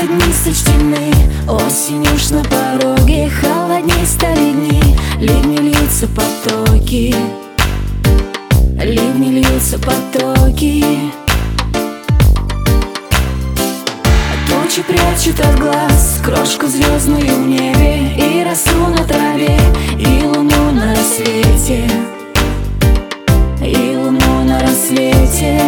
дни сочтены, осень уж на пороге, холодней стали дни, ливни льются потоки, ливни льются потоки. Тучи прячут от глаз крошку звездную в небе, и росу на траве, и луну на рассвете, и луну на рассвете.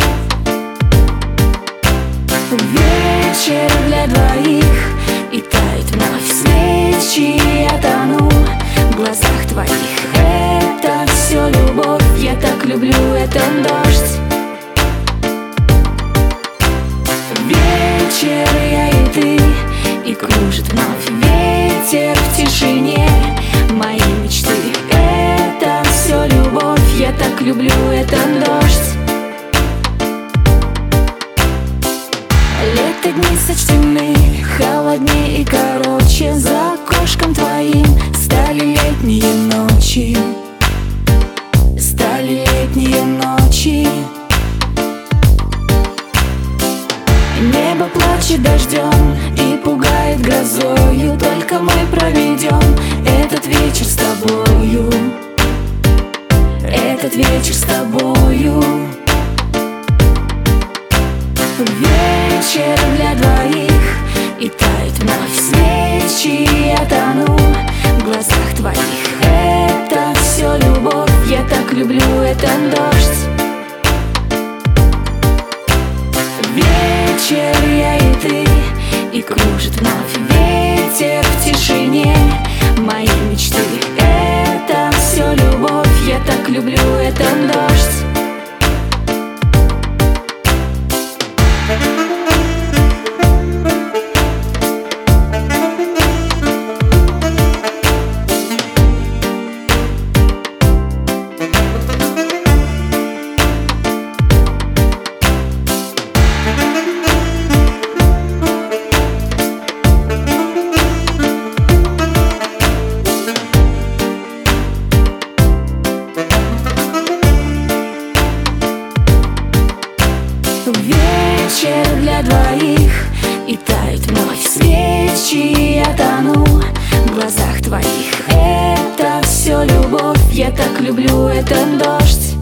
Вечер для двоих, и тает вновь свечи, я тону в глазах твоих. Это все любовь, я так люблю этот дождь. Вечер я и ты, и кружит вновь ветер в тишине моей мечты. Это все любовь, я так люблю этот дождь. Лето дни сочтены, холоднее и короче, за окошком твоим стали летние ночи, стали летние ночи. Небо плачет дождем и пугает грозою, только мы проведем этот вечер с тобою, этот вечер с тобою. Вечер для двоих, и тает вновь свечи, я тону в глазах твоих. Это все любовь, я так люблю этот дождь. Вечер я и ты, и кружит вновь ветер в тишине моей мечты. Это все любовь, я так люблю этот дождь. Вечер для двоих, и тает вновь свечи, я тону в глазах твоих. Это все любовь, я так люблю этот дождь.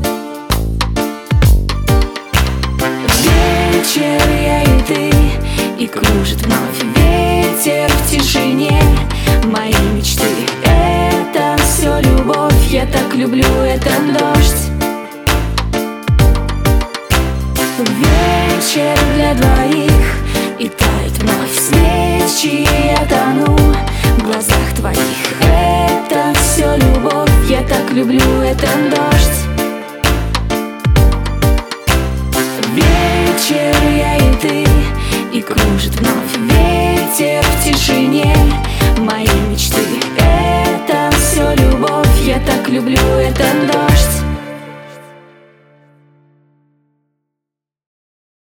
Вечер я и ты, и кружит вновь ветер в тишине моей мечты. Это все любовь, я так люблю этот дождь. Вечер для двоих, и тает вновь свечи, я тону в глазах твоих. Это все любовь, я так люблю этот дождь. Вечер я и ты, и кружит вновь ветер в тишине моей мечты. Это все любовь, я так люблю этот дождь.